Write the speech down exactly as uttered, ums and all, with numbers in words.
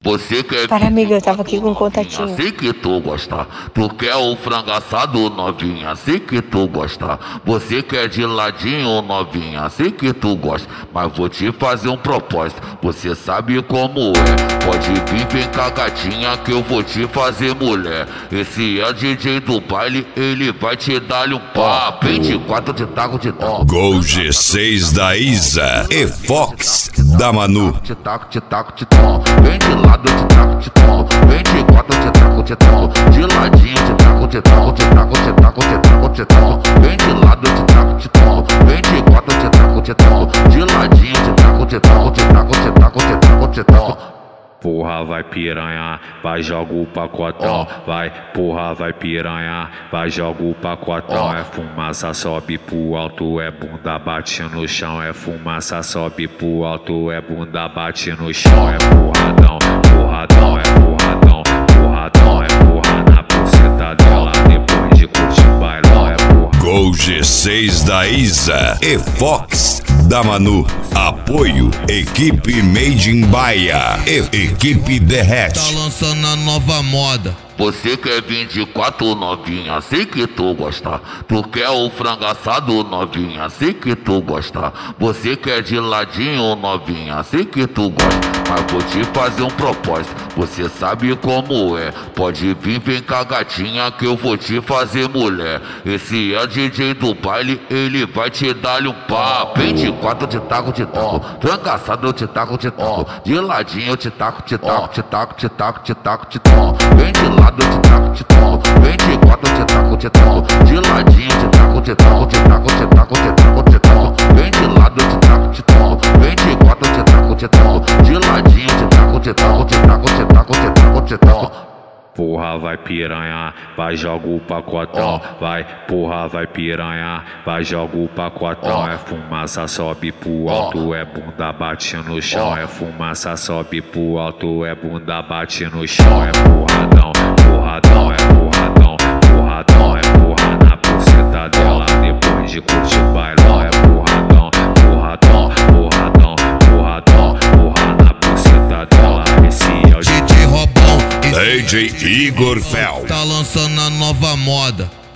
Você quer... Para, amiga, eu tava aqui com um contatinho. Sei que tu gosta. Tu quer o frango assado, novinha? Sei que tu gosta. Você quer de ladinho, novinha? Sei que tu gosta. Mas vou te fazer um propósito. Você sabe como é. Pode vir, vem com a gatinha que eu vou te fazer mulher. Esse é o D J do baile, ele vai te dar-lhe um papo. vinte e quatro de taco de taco. Gol G seis da Isa e Fox da Manu. De taco, de taco, de taco. Vem de lado de taco, de taco. vinte e quatro de taco, de taco. De ladinho de taco, de taco, de taco, de taco, de taco, de taco. Vem de lado de taco, de taco. vinte e quatro de taco, de taco. De ladinho de taco, de taco, de taco, de taco, de taco, de taco. Porra, vai piranha, vai joga o pacotão, oh. Vai, porra, vai piranha, vai joga o pacotão. Oh. É fumaça, sobe pro alto, é bunda bate no chão. É fumaça, sobe pro alto, é bunda bate no chão. É porradão, porradão, é porradão, porradão, é porra na buceta dela depois de curtir o bailão. É porra. Gol G seis da Isa e Fox da Manu. Apoio Equipe Made in Bahia e Equipe Derrete. Tá lançando a nova moda. Você quer vinte e quatro, novinha? Sei que tu gosta. Tu quer o frango assado, novinha? Sei que tu gosta. Você quer de ladinho, novinha? Sei que tu gosta. Mas vou te fazer um propósito. Você sabe como é. Pode vir, vem com a gatinha que eu vou te fazer mulher. Esse é o D J do baile, ele vai te dar-lhe um papo. vinte e quatro de taco, de taco. Frango assado, eu te taco, de taco. De ladinho, eu te taco, te taco, te taco, te taco, te taco, te taco. Vem de lado de taco, de taco. vinte e quatro de taco, de taco. De ladinho de taco, de taco, de taco, de taco, de taco, de taco. Vem de lado de taco, de taco. vinte e quatro de taco, de taco. De ladinho de taco, de taco, de taco, de taco, de taco, de taco. Porra, vai piranha, vai joga o pacotão. Oh. Vai, porra, vai piranha, vai joga o pacotão. Oh. É fumaça, sobe pro alto, oh. É bunda bate no chão. Oh. É fumaça, sobe pro alto, é bunda bate no chão. É porradão, porradão, é porradão, porradão, é porra na buceta dela depois de curtir o bailão. É porradão, porradão, porradão, porradão, porra na buceta dela. Esse é o D J Robão, D J Igor Fel. Tá lançando a nova moda.